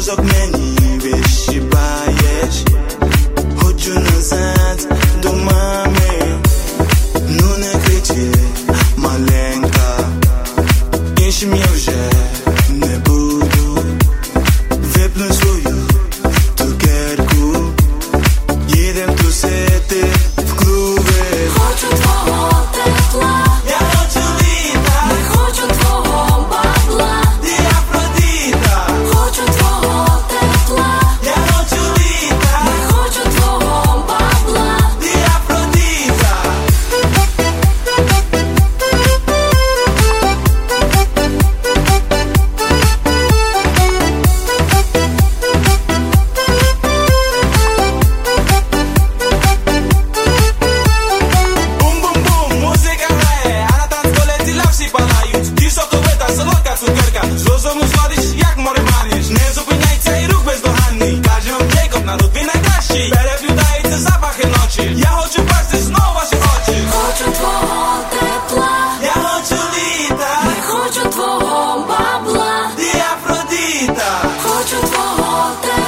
Мозок мені відщипаєш. Ходжу назад до мами. Ну не кричи, маленька. Іншим я вже не буду. Випну свою цукерку. Їдем тусити в клуби. Хочу твого тепла, Я хочу літа. не хочу твого бабла. Ти Афродіта. Хочу твого тепла, Я хочу літа. не хочу твого бабла. Ти Афродіта. Бум-бум-бум, музика грає, а на танцполі лапсі палають. Ті соковита, солодка цукерка, з розуму зводиш, як море маниш. Не зупиняй цей рух бездоганний, каже вам Джейкоб, народ він найкращий. Переплютаються запахи ночі, я хочу бачити знов ваші очі. Хочу твого тепла, Я хочу літа, не хочу твого бабла. ти Афродіта. Хочу твого тепла.